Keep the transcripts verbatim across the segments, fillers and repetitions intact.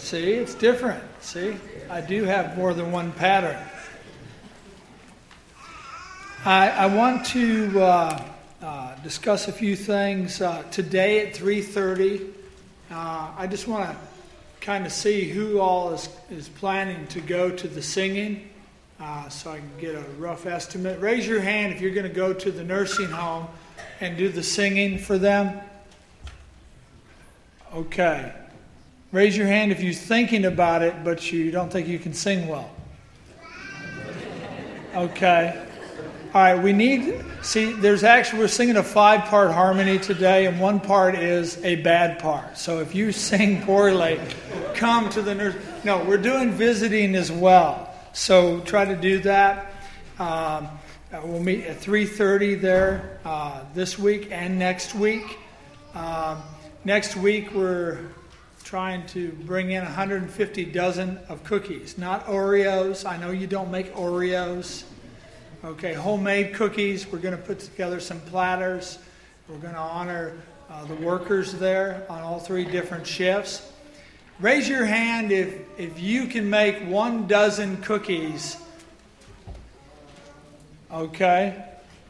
See, it's different. See, I do have more than one pattern. I, I want to uh, uh, discuss a few things uh, today at three thirty. Uh, I just want to kind of see who all is, is planning to go to the singing, uh, so I can get a rough estimate. Raise your hand if you're going to go to the nursing home and do the singing for them. Okay. Raise your hand if you're thinking about it, but you don't think you can sing well. Okay. All right, we need, see, there's actually, we're singing a five-part harmony today, and one part is a bad part. So if you sing poorly, come to the nurse. No, we're doing visiting as well. So try to do that. Um, we'll meet at three thirty there uh, this week and next week. Um, next week, we're trying to bring in one hundred fifty dozen of cookies. Not Oreos. I know you don't make Oreos. Okay, homemade cookies. We're going to put together some platters. We're going to honor uh, the workers there on all three different shifts. Raise your hand if, if you can make one dozen cookies. Okay.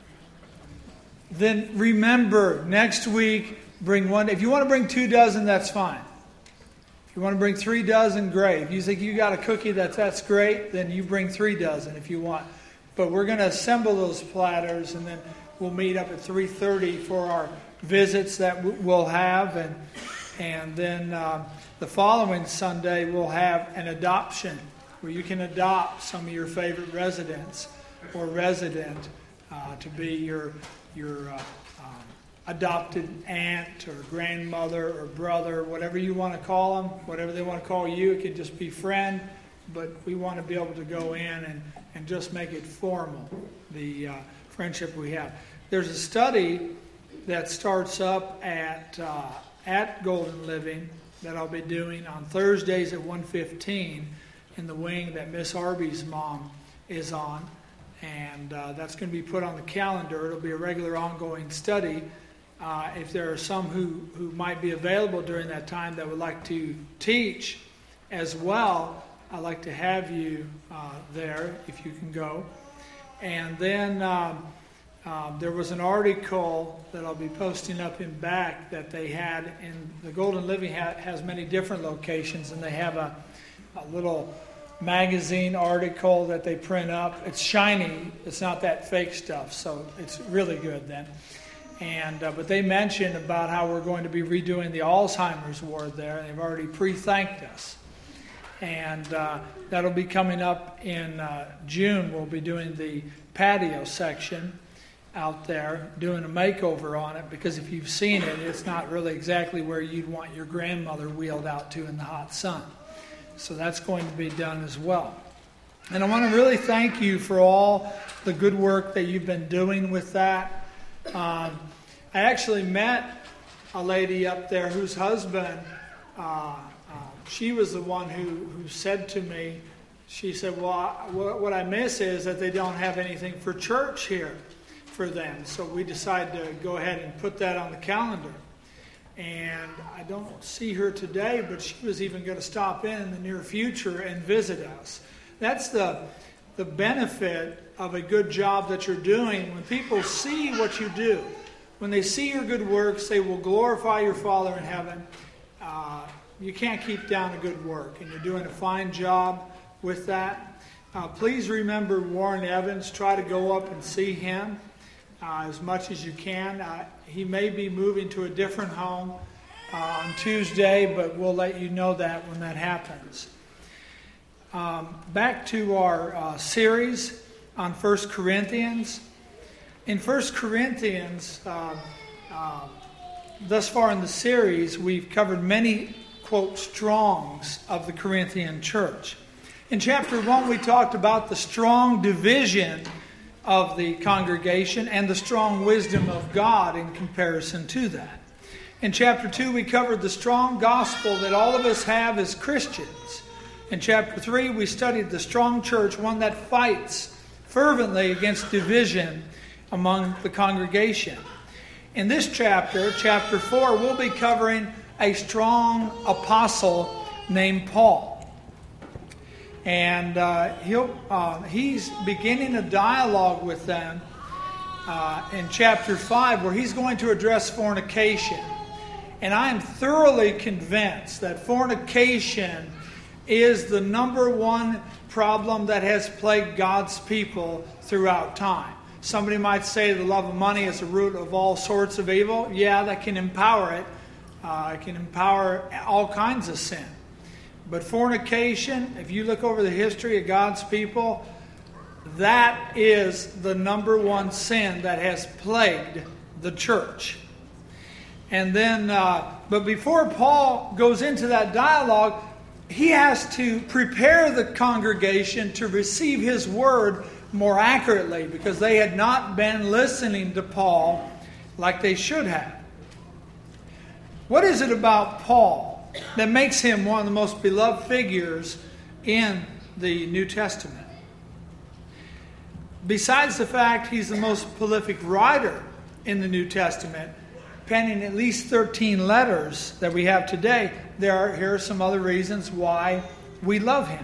Then remember, next week, bring one. If you want to bring two dozen, that's fine. If you want to bring three dozen, great. If you think you got a cookie that's, that's great, then you bring three dozen if you want. But we're going to assemble those platters, and then we'll meet up at three thirty for our visits that we'll have. And and then uh, the following Sunday, we'll have an adoption where you can adopt some of your favorite residents or resident uh, to be your, your uh, um, adopted aunt or grandmother or brother, whatever you want to call them, whatever they want to call you. It could just be friend. But we want to be able to go in and, and just make it formal, the uh, friendship we have. There's a study that starts up at uh, at Golden Living that I'll be doing on Thursdays at one fifteen in the wing that Miss Arby's mom is on. And uh, that's going to be put on the calendar. It'll be a regular ongoing study. Uh, if there are some who, who might be available during that time that would like to teach as well, I'd like to have you uh, there if you can go. And then um, um, there was an article that I'll be posting up in back that they had in the Golden Living ha- has many different locations, and they have a, a little magazine article that they print up. It's shiny. It's not that fake stuff, so it's really good then. And uh, but they mentioned about how we're going to be redoing the Alzheimer's ward there, and they've already pre-thanked us. And uh, that'll be coming up in uh, June. We'll be doing the patio section out there, doing a makeover on it, because if you've seen it, it's not really exactly where you'd want your grandmother wheeled out to in the hot sun. So that's going to be done as well. And I want to really thank you for all the good work that you've been doing with that. Um, I actually met a lady up there whose husband... Uh, She was the one who, who said to me, she said, well, I, what I miss is that they don't have anything for church here for them. So we decided to go ahead and put that on the calendar. And I don't see her today, but she was even going to stop in in the near future and visit us. That's the, the benefit of a good job that you're doing. When people see what you do, when they see your good works, they will glorify your Father in heaven. Uh, You can't keep down a good work, and you're doing a fine job with that. Uh, please remember Warren Evans. Try to go up and see him uh, as much as you can. Uh, he may be moving to a different home uh, on Tuesday, but we'll let you know that when that happens. Um, back to our uh, series on First Corinthians. In First Corinthians, uh, uh, thus far in the series, we've covered many quote, strongs of the Corinthian church. In chapter one, we talked about the strong division of the congregation and the strong wisdom of God in comparison to that. In chapter two, we covered the strong gospel that all of us have as Christians. In chapter three, we studied the strong church, one that fights fervently against division among the congregation. In this chapter, chapter four, we'll be covering a strong apostle named Paul. And uh, he'll, uh, he's beginning a dialogue with them uh, in chapter five where he's going to address fornication. And I am thoroughly convinced that fornication is the number one problem that has plagued God's people throughout time. Somebody might say the love of money is the root of all sorts of evil. Yeah, that can empower it. Uh, it can empower all kinds of sin. But fornication, if you look over the history of God's people, that is the number one sin that has plagued the church. And then, uh, but before Paul goes into that dialogue, he has to prepare the congregation to receive his word more accurately because they had not been listening to Paul like they should have. What is it about Paul that makes him one of the most beloved figures in the New Testament? Besides the fact he's the most prolific writer in the New Testament, penning at least thirteen letters that we have today, there are here are some other reasons why we love him.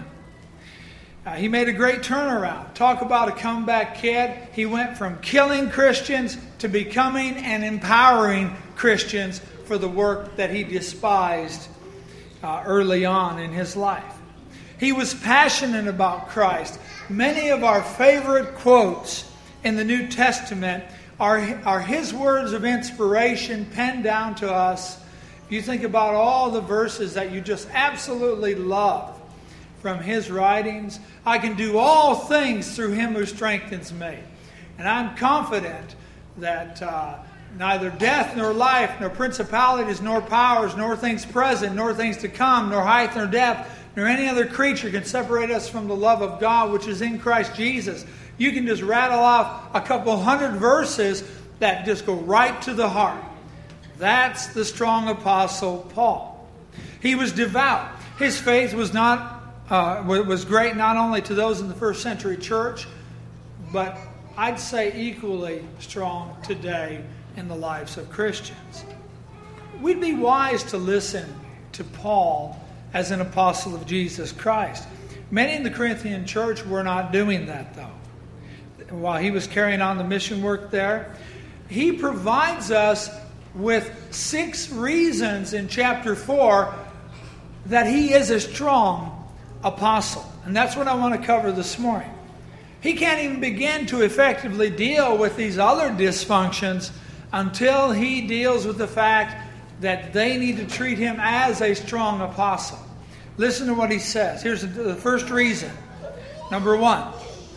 Uh, he made a great turnaround. Talk about a comeback kid. He went from killing Christians to becoming and empowering Christians for the work that he despised uh, early on in his life. He was passionate about Christ. Many of our favorite quotes in the New Testament are, are his words of inspiration penned down to us. If you think about all the verses that you just absolutely love from his writings, I can do all things through him who strengthens me. And I'm confident that uh, neither death nor life, nor principalities, nor powers, nor things present, nor things to come, nor height nor depth, nor any other creature can separate us from the love of God which is in Christ Jesus. You can just rattle off a couple hundred verses that just go right to the heart. That's the strong apostle Paul. He was devout. His faith was not uh, was great not only to those in the first century church, but I'd say equally strong today in the lives of Christians. We'd be wise to listen to Paul as an apostle of Jesus Christ. Many in the Corinthian church were not doing that, though. While he was carrying on the mission work there, he provides us with six reasons in chapter four that he is a strong apostle. And that's what I want to cover this morning. He can't even begin to effectively deal with these other dysfunctions until he deals with the fact that they need to treat him as a strong apostle. Listen to what he says. Here's the first reason. Number one,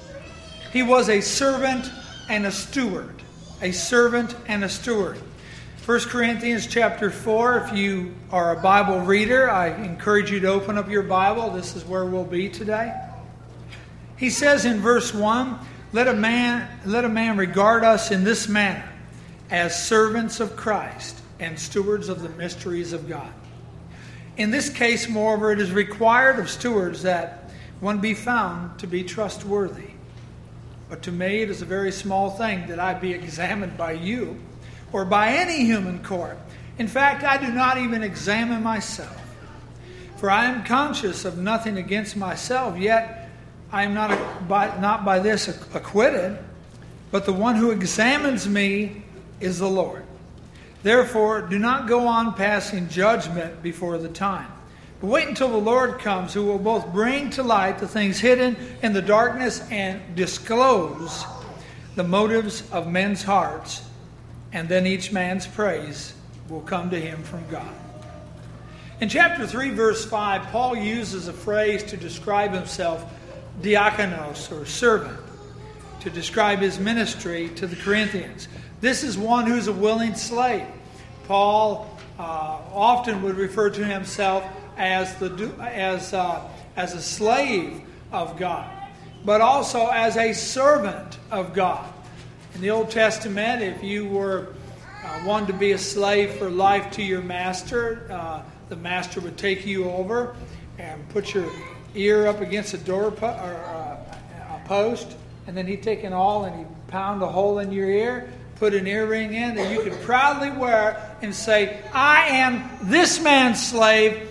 he was a servant and a steward. A servant and a steward. First Corinthians chapter four, if you are a Bible reader, I encourage you to open up your Bible. This is where we'll be today. He says in verse one, let a man, let a man regard us in this manner, as servants of Christ and stewards of the mysteries of God. In this case, moreover, it is required of stewards that one be found to be trustworthy. But to me, it is a very small thing that I be examined by you or by any human court. In fact, I do not even examine myself. For I am conscious of nothing against myself, yet I am not by, not by this acquitted, but the one who examines me is the Lord. Therefore, do not go on passing judgment before the time. But wait until the Lord comes, who will both bring to light the things hidden in the darkness and disclose the motives of men's hearts. And then each man's praise will come to him from God. In chapter three, verse five, Paul uses a phrase to describe himself, diakonos, or servant, to describe his ministry to the Corinthians. This is one who's a willing slave. Paul uh, often would refer to himself as the as uh, as a slave of God, but also as a servant of God. In the Old Testament, if you were uh, wanted to be a slave for life to your master, uh, the master would take you over and put your ear up against a door po- or uh, a post, and then he'd take an awl and he'd pound a hole in your ear, put an earring in that you could proudly wear and say, I am this man's slave,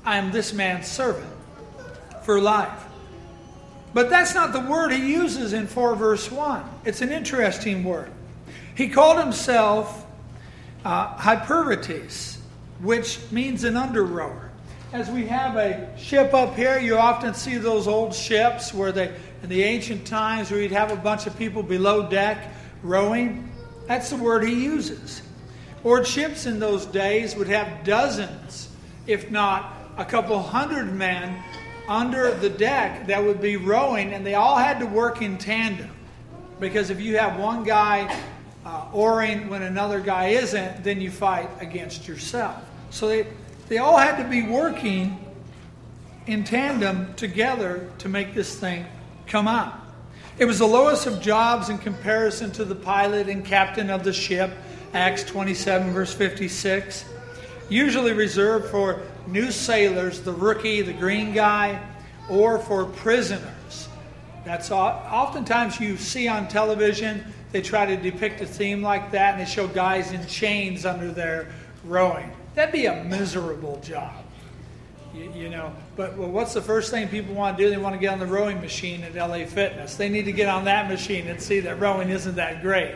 I am this man's servant for life. But that's not the word he uses in four verse one. It's an interesting word. He called himself uh, Hyperbates, which means an under rower. As we have a ship up here, you often see those old ships where they, in the ancient times, where you'd have a bunch of people below deck rowing. That's the word he uses. Or ships in those days would have dozens, if not a couple hundred men under the deck that would be rowing, and they all had to work in tandem. Because if you have one guy uh, oaring when another guy isn't, then you fight against yourself. So they, they all had to be working in tandem together to make this thing come out. It was the lowest of jobs in comparison to the pilot and captain of the ship, Acts twenty-seven, verse fifty-six. Usually reserved for new sailors, the rookie, the green guy, or for prisoners. That's all, oftentimes you see on television, they try to depict a theme like that, and they show guys in chains under there rowing. That'd be a miserable job, you, you know. But well, what's the first thing people want to do? They want to get on the rowing machine at L A Fitness. They need to get on that machine and see that rowing isn't that great.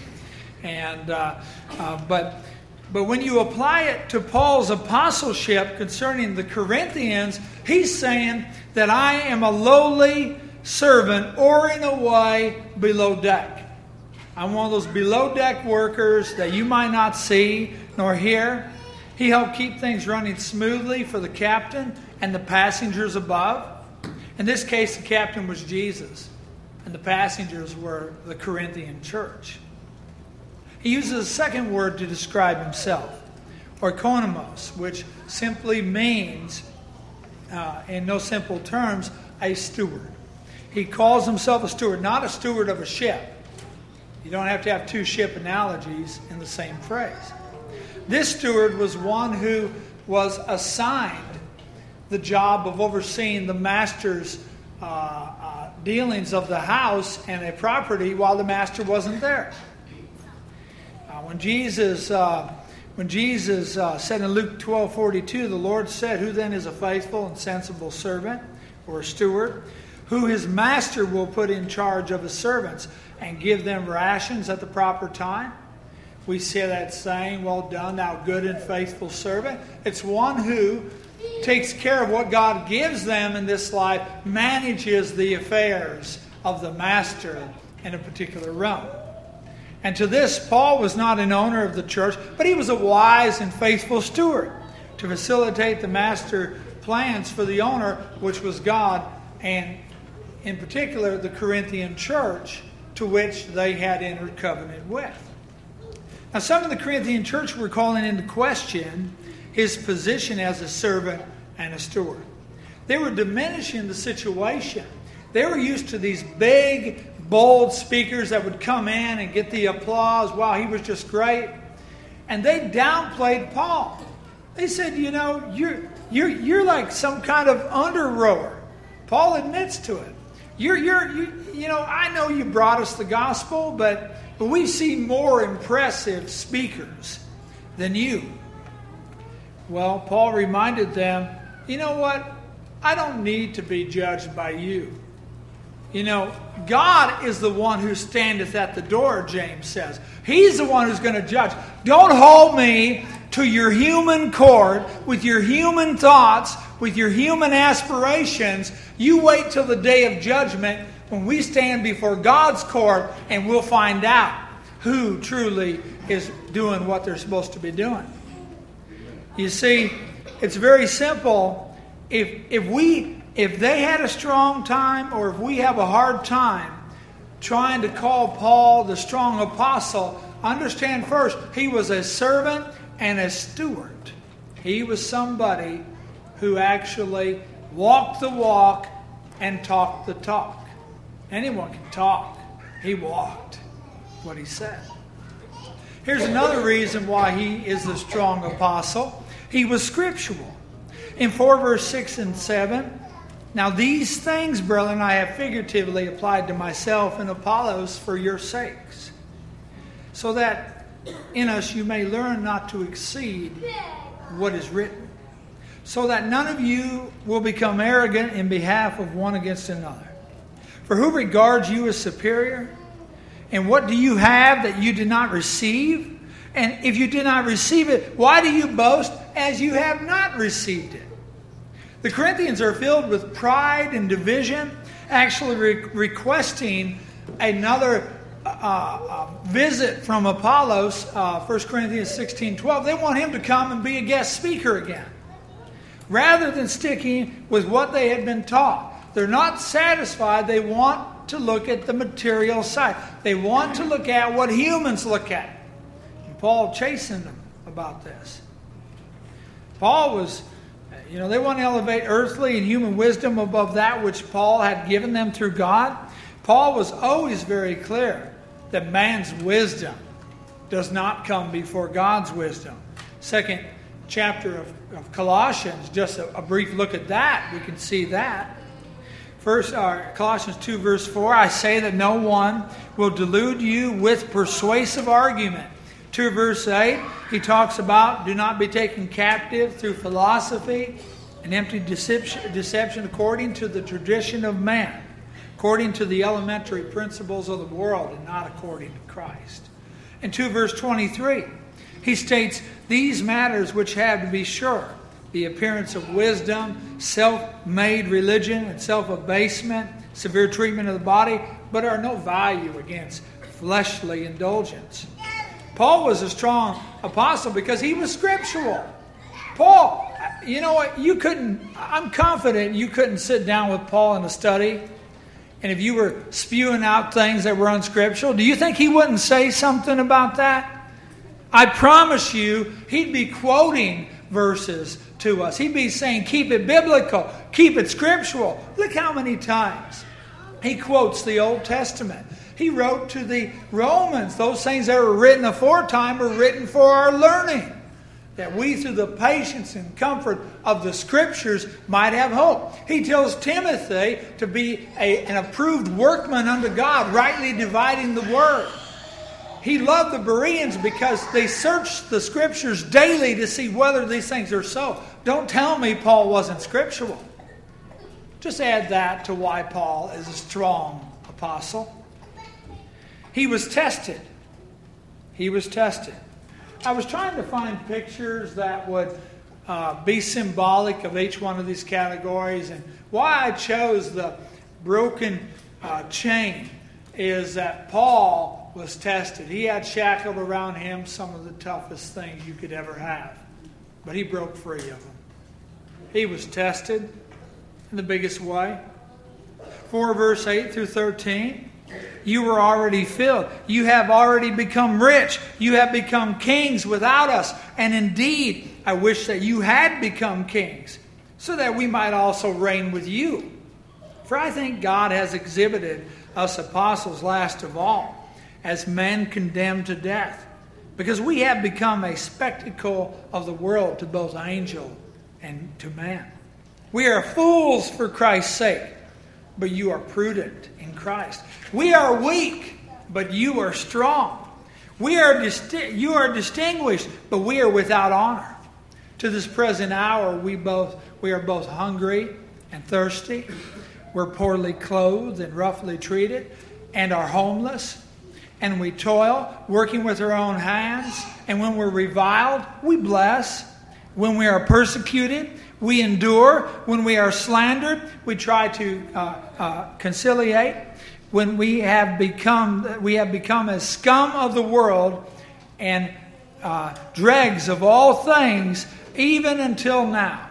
And uh, uh, but. But when you apply it to Paul's apostleship concerning the Corinthians, he's saying that I am a lowly servant oaring away below deck. I'm one of those below deck workers that you might not see nor hear. He helped keep things running smoothly for the captain and the passengers above. In this case, the captain was Jesus, and the passengers were the Corinthian church. He uses a second word to describe himself, oikonomos, which simply means, uh, in no simple terms, a steward. He calls himself a steward, not a steward of a ship. You don't have to have two ship analogies in the same phrase. This steward was one who was assigned the job of overseeing the master's uh, uh, dealings of the house and a property while the master wasn't there. When Jesus, uh, when Jesus uh, said in Luke twelve forty-two, the Lord said, "Who then is a faithful and sensible servant or a steward, who his master will put in charge of his servants and give them rations at the proper time?" We say that saying, "Well done, thou good and faithful servant." It's one who takes care of what God gives them in this life, manages the affairs of the master in a particular realm. And to this, Paul was not an owner of the church, but he was a wise and faithful steward to facilitate the master plans for the owner, which was God, and in particular the Corinthian church, to which they had entered covenant with. Now, some of the Corinthian church were calling into question his position as a servant and a steward. They were diminishing the situation. They were used to these big, bold speakers that would come in and get the applause. Wow, he was just great. And they downplayed Paul. They said, you know, you're you're you're like some kind of under rower. Paul admits to it. You're you're you, you know, I know you brought us the gospel, but but we've seen more impressive speakers than you. Well, Paul reminded them, you know what? I don't need to be judged by you. You know, God is the one who standeth at the door, James says. He's the one who's going to judge. Don't hold me to your human court with your human thoughts, with your human aspirations. You wait till the day of judgment when we stand before God's court, and we'll find out who truly is doing what they're supposed to be doing. You see, it's very simple. If if we If they had a strong time, or if we have a hard time trying to call Paul the strong apostle, understand first, he was a servant and a steward. He was somebody who actually walked the walk and talked the talk. Anyone can talk. He walked what he said. Here's another reason why he is the strong apostle. He was scriptural. In four verse six and seven, "Now these things, brethren, I have figuratively applied to myself and Apollos for your sakes, so that in us you may learn not to exceed what is written." so that none of you will become arrogant in behalf of one against another. For who regards you as superior? And what do you have that you did not receive? And if you did not receive it, why do you boast as you have not received it? The Corinthians are filled with pride and division, actually re- requesting another uh, uh, visit from Apollos, uh, First Corinthians sixteen twelve. They want him to come and be a guest speaker again, rather than sticking with what they had been taught. They're not satisfied. They want to look at the material side. They want to look at what humans look at. And Paul chastened them about this. Paul was, you know, they want to elevate earthly and human wisdom above that which Paul had given them through God. Paul was always very clear that man's wisdom does not come before God's wisdom. Second chapter of, of Colossians, just a, a brief look at that, we can see that. First, uh, Colossians two, verse four, I say that no one will delude you with persuasive argument. two, verse eight, he talks about do not be taken captive through philosophy and empty deception, deception according to the tradition of man, according to the elementary principles of the world and not according to Christ. In two, verse twenty-three, he states, these matters which have to be sure, the appearance of wisdom, self-made religion, and self-abasement, severe treatment of the body, but are no value against fleshly indulgence. Paul was a strong apostle because he was scriptural. Paul, you know what, you couldn't, I'm confident you couldn't sit down with Paul in a study, and if you were spewing out things that were unscriptural, do you think he wouldn't say something about that? I promise you, he'd be quoting verses to us. He'd be saying, keep it biblical, keep it scriptural. Look how many times he quotes the Old Testament. He wrote to the Romans, those things that were written aforetime were written for our learning, that we through the patience and comfort of the Scriptures might have hope. He tells Timothy to be a, an approved workman unto God, rightly dividing the Word. He loved the Bereans because they searched the Scriptures daily to see whether these things are so. Don't tell me Paul wasn't scriptural. Just add that to why Paul is a strong apostle. He was tested. He was tested. I was trying to find pictures that would uh, be symbolic of each one of these categories. And why I chose the broken uh, chain is that Paul was tested. He had shackled around him some of the toughest things you could ever have. But he broke free of them. He was tested in the biggest way. four verse eight through thirteen. You were already filled. You have already become rich. You have become kings without us. And indeed, I wish that you had become kings, so that we might also reign with you. For I think God has exhibited us apostles last of all, as men condemned to death, because we have become a spectacle of the world to both angel and to man. We are fools for Christ's sake, but you are prudent in Christ. We are weak, but you are strong. We are disti- you are distinguished, but we are without honor. To this present hour, we both we are both hungry and thirsty. We're poorly clothed and roughly treated, and are homeless. And we toil, working with our own hands. And when we're reviled, we bless. When we are persecuted, we endure. When we are slandered, we try to uh, uh, conciliate. When we have become we have become as scum of the world and uh, dregs of all things, even until now.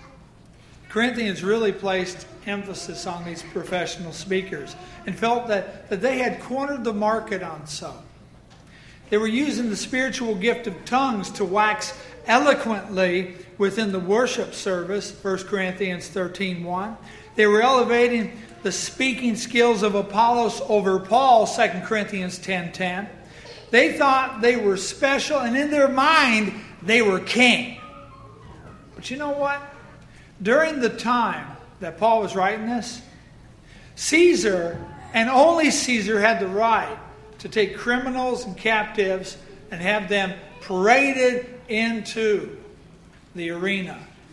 Corinthians really placed emphasis on these professional speakers and felt that, that they had cornered the market on some. They were using the spiritual gift of tongues to wax eloquently within the worship service, First Corinthians thirteen one. They were elevating the speaking skills of Apollos over Paul, Second Corinthians ten ten. They thought they were special, and in their mind, they were king. But you know what? During the time that Paul was writing this, Caesar, and only Caesar, had the right to take criminals and captives and have them paraded into the arena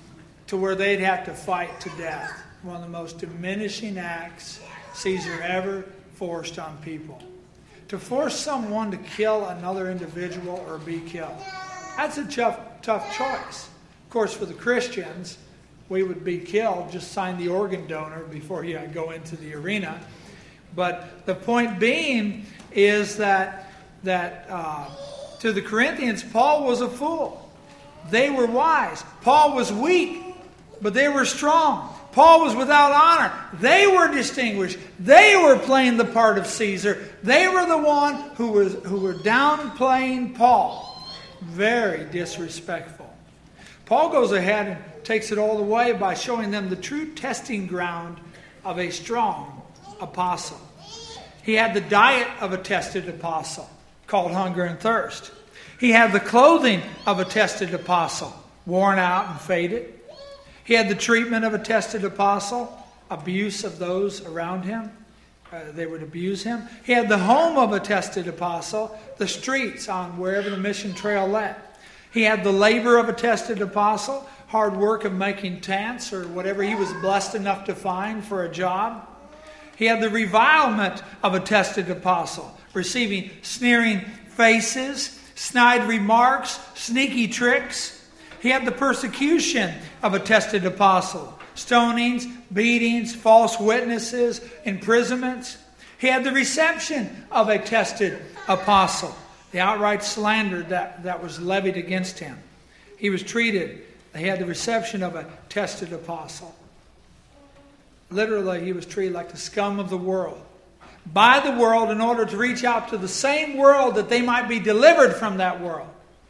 to where they'd have to fight to death. One of the most diminishing acts Caesar ever forced on people. To force someone to kill another individual or be killed. That's a tough, tough choice. Of course, for the Christians, we would be killed. Just sign the organ donor before you go into the arena. But the point being is that, that uh, to the Corinthians, Paul was a fool. They were wise. Paul was weak, but they were strong. Paul was without honor. They were distinguished. They were playing the part of Caesar. They were the one who was who were downplaying Paul. Very disrespectful. Paul goes ahead and takes it all the way by showing them the true testing ground of a strong apostle. He had the diet of a tested apostle, called hunger and thirst. He had the clothing of a tested apostle, worn out and faded. He had the treatment of a tested apostle, abuse of those around him. Uh, they would abuse him. He had the home of a tested apostle, the streets on wherever the mission trail led. He had the labor of a tested apostle, hard work of making tents or whatever he was blessed enough to find for a job. He had the revilement of a tested apostle, receiving sneering faces, snide remarks, sneaky tricks. He had the persecution of a tested apostle. Stonings, beatings, false witnesses, imprisonments. He had the reception of a tested apostle. The outright slander that, that was levied against him. He was treated, he had the reception of a tested apostle. Literally, he was treated like the scum of the world. By the world in order to reach out to the same world that they might be delivered from that world.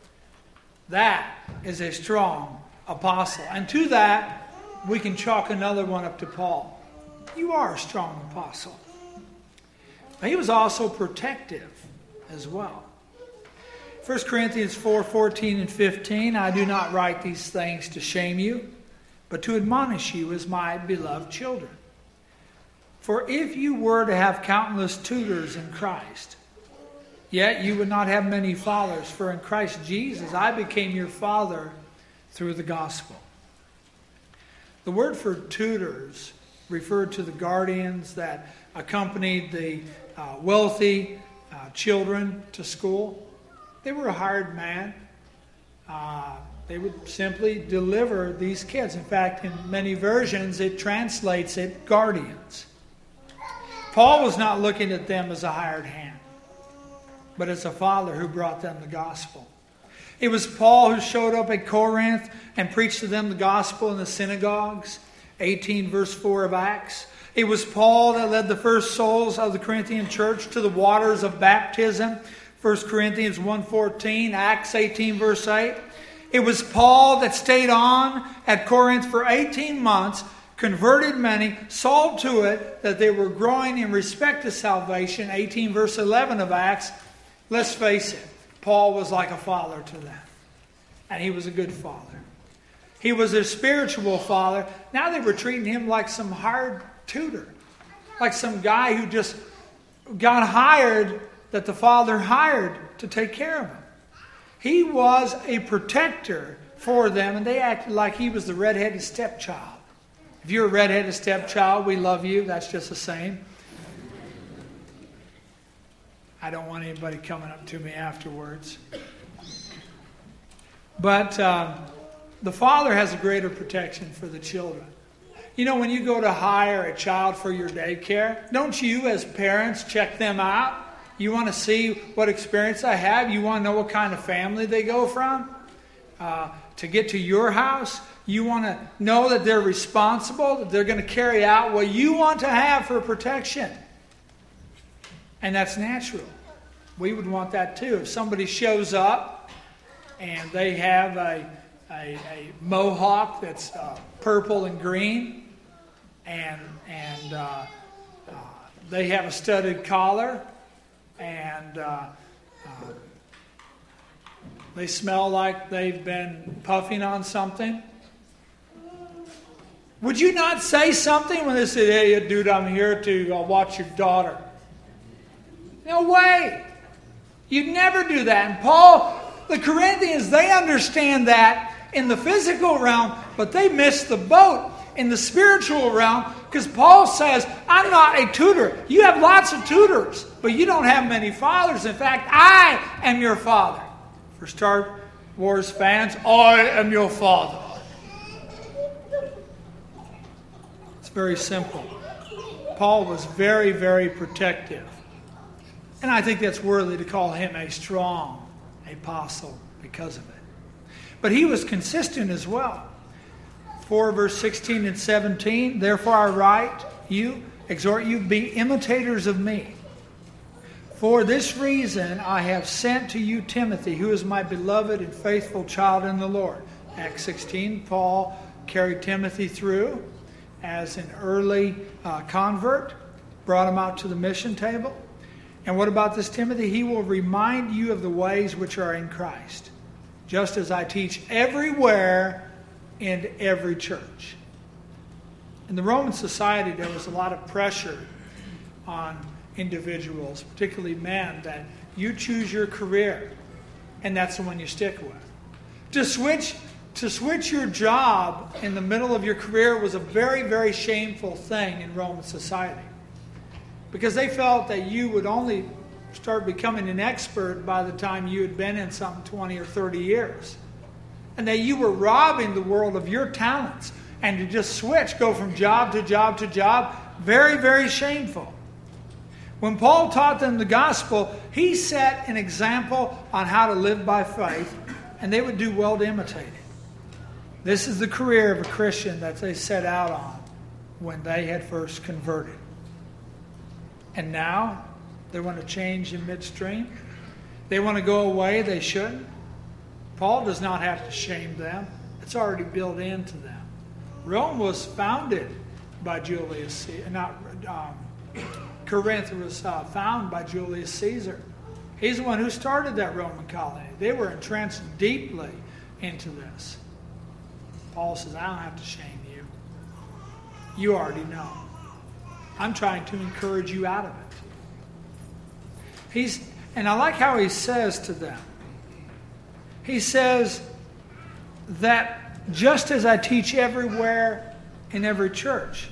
That is a strong apostle. And to that, we can chalk another one up to Paul. You are a strong apostle. But he was also protective as well. First Corinthians four, fourteen and fifteen, I do not write these things to shame you, but to admonish you as my beloved children. For if you were to have countless tutors in Christ, yet you would not have many fathers, for in Christ Jesus I became your father through the gospel. The word for tutors referred to the guardians that accompanied the uh, wealthy uh, children to school. They were a hired man. Uh, they would simply deliver these kids. In fact, in many versions it translates it guardians. Paul was not looking at them as a hired hand, but as a father who brought them the gospel. It was Paul who showed up at Corinth and preached to them the gospel in the synagogues, eighteen verse four of Acts. It was Paul that led the first souls of the Corinthian church to the waters of baptism, First Corinthians one fourteen, Acts eighteen verse eight. It was Paul that stayed on at Corinth for eighteen months, converted many, saw to it that they were growing in respect to salvation, eighteen verse eleven of Acts. Let's face it, Paul was like a father to them. And he was a good father. He was a spiritual father. Now they were treating him like some hired tutor. Like some guy who just got hired, that the father hired to take care of him. He was a protector for them, and they acted like he was the redheaded stepchild. If you're a redheaded stepchild, we love you. That's just the same. I don't want anybody coming up to me afterwards. But uh, the father has a greater protection for the children. You know, when you go to hire a child for your daycare, don't you as parents check them out? You want to see what experience they have. You want to know what kind of family they go from. Uh, to get to your house, you want to know that they're responsible, that they're going to carry out what you want to have for protection. And that's natural. We would want that too. If somebody shows up and they have a, a, a mohawk that's uh, purple and green, and, and uh, uh, they have a studded collar, and uh, uh, they smell like they've been puffing on something, would you not say something when they say, "Hey, dude, I'm here to uh, watch your daughter"? No way. You'd never do that. And Paul, the Corinthians, they understand that. in the physical realm, but they missed the boat in the spiritual realm, because Paul says, I'm not a tutor. You have lots of tutors, but you don't have many fathers. In fact, I am your father. For Star Wars fans, I am your father. It's very simple. Paul was very, very protective. And I think that's worthy to call him a strong apostle because of it. But he was consistent as well. four verse sixteen and seventeen, therefore I write you, exhort you, be imitators of me. For this reason I have sent to you Timothy, who is my beloved and faithful child in the Lord. Acts sixteen, Paul carried Timothy through as an early uh, convert, brought him out to the mission table. And what about this Timothy? He will remind you of the ways which are in Christ, just as I teach everywhere in every church. In the Roman society, there was a lot of pressure on individuals, particularly men, that you choose your career, and that's the one you stick with. To switch, to switch your job in the middle of your career was a very, very shameful thing in Roman society, because they felt that you would only start becoming an expert by the time you had been in something twenty or thirty years. And that you were robbing the world of your talents. And to just switch, go from job to job to job, very, very shameful. When Paul taught them the gospel, he set an example on how to live by faith, and they would do well to imitate it. This is the career of a Christian that they set out on when they had first converted. And now they want to change in midstream. They want to go away. They shouldn't. Paul does not have to shame them. It's already built into them. Rome was founded by Julius Caesar. Not um, Corinth was uh, founded by Julius Caesar. He's the one who started that Roman colony. They were entrenched deeply into this. Paul says, I don't have to shame you. You already know. I'm trying to encourage you out of it. He's, and I like how he says to them. He says that just as I teach everywhere in every church.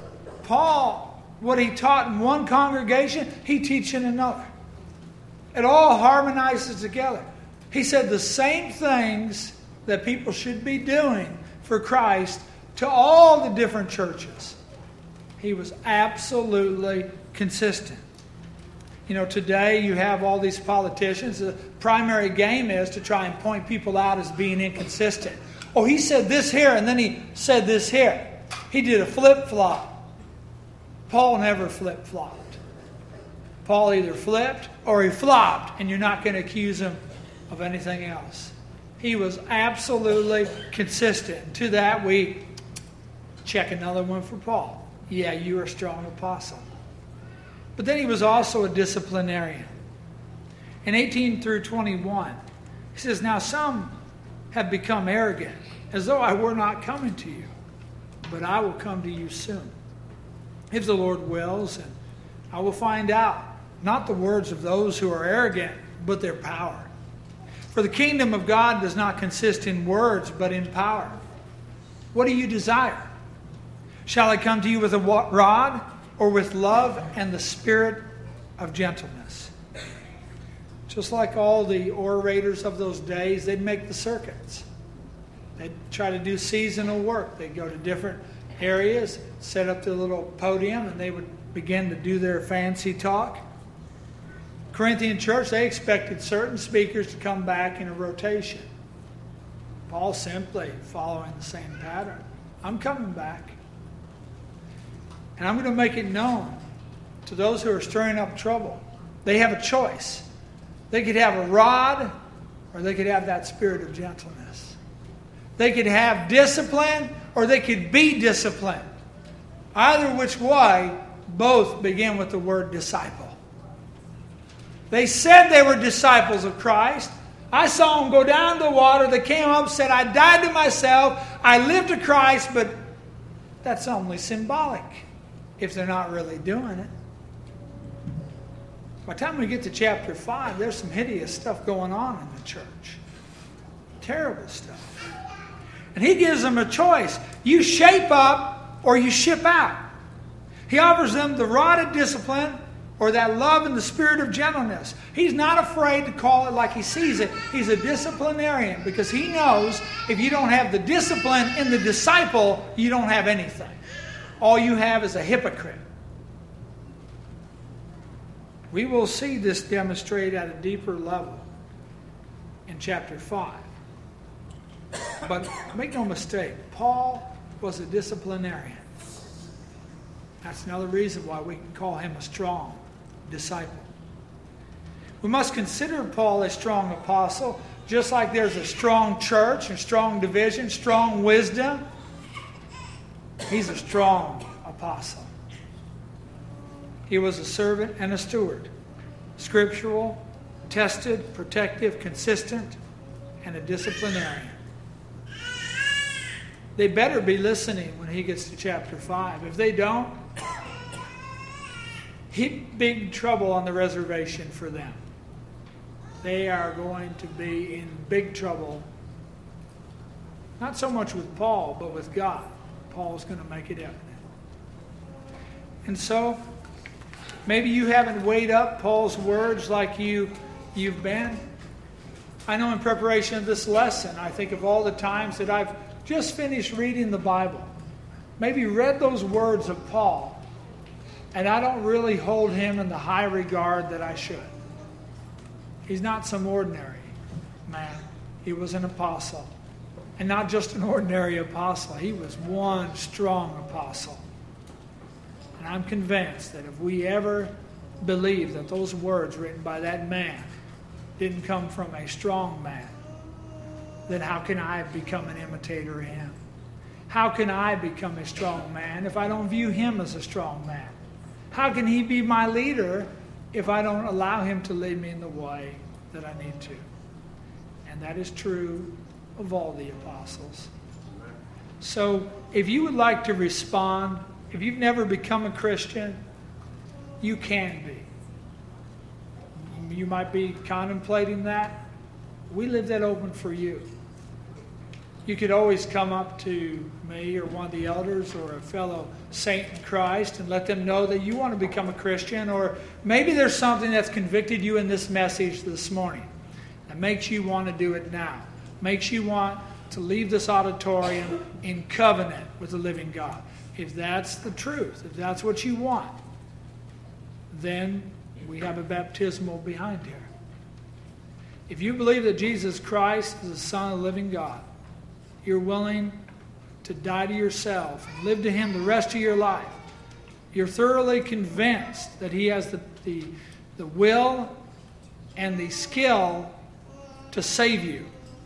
Paul, what he taught in one congregation, he teaches in another. It all harmonizes together. He said the same things that people should be doing for Christ to all the different churches. He was absolutely consistent. You know, today you have all these politicians. The primary game is to try and point people out as being inconsistent. Oh, he said this here, and then he said this here. He did a flip-flop. Paul never flip-flopped. Paul either flipped or he flopped, and you're not going to accuse him of anything else. He was absolutely consistent. To that, we check another one for Paul. Yeah, you are a strong apostle. But then he was also a disciplinarian. In eighteen through twenty-one, he says, now some have become arrogant, as though I were not coming to you. But I will come to you soon, if the Lord wills, and I will find out, not the words of those who are arrogant, but their power. For the kingdom of God does not consist in words, but in power. What do you desire? Shall I come to you with a rod, or with love and the spirit of gentleness? Just like all the orators of those days, they'd make the circuits. They'd try to do seasonal work. They'd go to different areas, set up their little podium, and they would begin to do their fancy talk. Corinthian church, they expected certain speakers to come back in a rotation. Paul simply following the same pattern. I'm coming back. And I'm going to make it known to those who are stirring up trouble. They have a choice. They could have a rod, or they could have that spirit of gentleness. They could have discipline, or they could be disciplined. Either which way, both begin with the word disciple. They said they were disciples of Christ. I saw them go down to the water. They came up and said, I died to myself. I lived to Christ, but that's only symbolic if they're not really doing it. By the time we get to chapter five, there's some hideous stuff going on in the church. Terrible stuff. And he gives them a choice. You shape up or you ship out. He offers them the rod of discipline or that love and the spirit of gentleness. He's not afraid to call it like he sees it. He's a disciplinarian because he knows if you don't have the discipline in the disciple, you don't have anything. All you have is a hypocrite. We will see this demonstrated at a deeper level in chapter five. But make no mistake, Paul was a disciplinarian. That's another reason why we can call him a strong disciple. We must consider Paul a strong apostle, just like there's a strong church, a strong division, strong wisdom. He's a strong apostle. He was a servant and a steward, scriptural, tested, protective, consistent, and a disciplinarian. They better be listening when he gets to chapter five. If they don't, he big trouble on the reservation for them. They are going to be in big trouble. Not so much with Paul, but with God. Paul's going to make it evident. And so, maybe you haven't weighed up Paul's words like you, you've been. I know in preparation of this lesson, I think of all the times that I've just finished reading the Bible. Maybe read those words of Paul, and I don't really hold him in the high regard that I should. He's not some ordinary man. He was an apostle. And not just an ordinary apostle. He was one strong apostle. And I'm convinced that if we ever believe that those words written by that man didn't come from a strong man, then how can I become an imitator of him? How can I become a strong man if I don't view him as a strong man? How can he be my leader if I don't allow him to lead me in the way that I need to? And that is true of all the apostles. So if you would like to respond, if you've never become a Christian, you can be. You might be contemplating that. We leave that open for you. You could always come up to me or one of the elders or a fellow saint in Christ and let them know that you want to become a Christian, or maybe there's something that's convicted you in this message this morning that makes you want to do it now, makes you want to leave this auditorium in covenant with the living God. If that's the truth, if that's what you want, then we have a baptismal behind here. If you believe that Jesus Christ is the Son of the living God, you're willing to die to yourself and live to him the rest of your life, you're thoroughly convinced that he has the, the, the will and the skill to save you,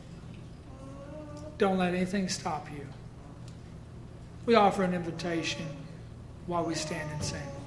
don't let anything stop you. We offer an invitation while we stand and sing.